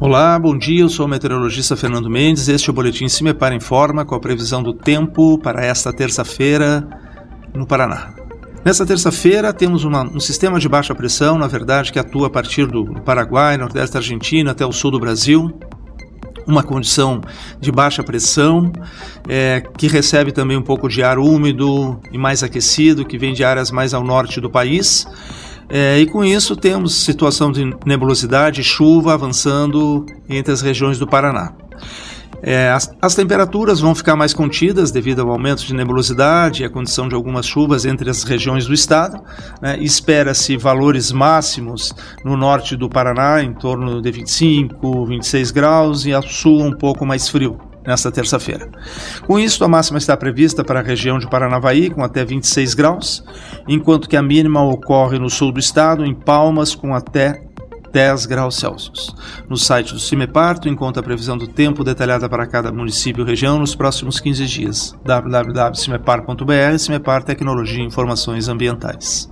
Olá, bom dia, eu sou o meteorologista Fernando Mendes, este é o Boletim CIMEPAR Informa com a previsão do tempo para esta terça-feira no Paraná. Nesta terça-feira temos um sistema de baixa pressão, na verdade, que atua a partir do Paraguai, nordeste da Argentina até o sul do Brasil. Uma condição de baixa pressão, que recebe também um pouco de ar úmido e mais aquecido, que vem de áreas mais ao norte do país. E com isso temos situação de nebulosidade e chuva avançando entre as regiões do Paraná. As temperaturas vão ficar mais contidas devido ao aumento de nebulosidade e a condição de algumas chuvas entre as regiões do estado. Espera-se valores máximos no norte do Paraná em torno de 25, 26 graus e ao sul um pouco mais frio nesta terça-feira. Com isso, a máxima está prevista para a região de Paranavaí, com até 26 graus, enquanto que a mínima ocorre no sul do estado, em Palmas, com até 10 graus Celsius. No site do CIMEPAR, tu encontra a previsão do tempo detalhada para cada município e região nos próximos 15 dias. www.cimepar.br, CIMEPAR Tecnologia e Informações Ambientais.